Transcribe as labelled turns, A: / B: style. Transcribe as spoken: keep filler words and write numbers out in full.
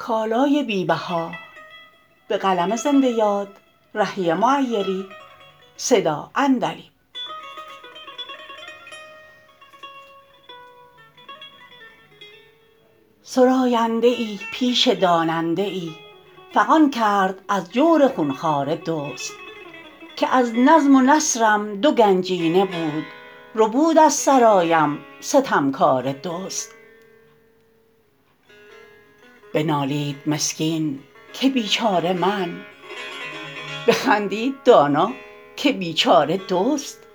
A: کالای بی بها. به قلم زنده یاد رحیه معیری. صدا عندلیب. سراینده ای پیش داننده ای فغان کرد از جور خونخواره دزد. که از نظم و نثرم دو گنجینه بود ربود از سرایم ستمکاره دزد. بنالید مسکین که بیچاره من، بخندید دانا که بیچاره دزد.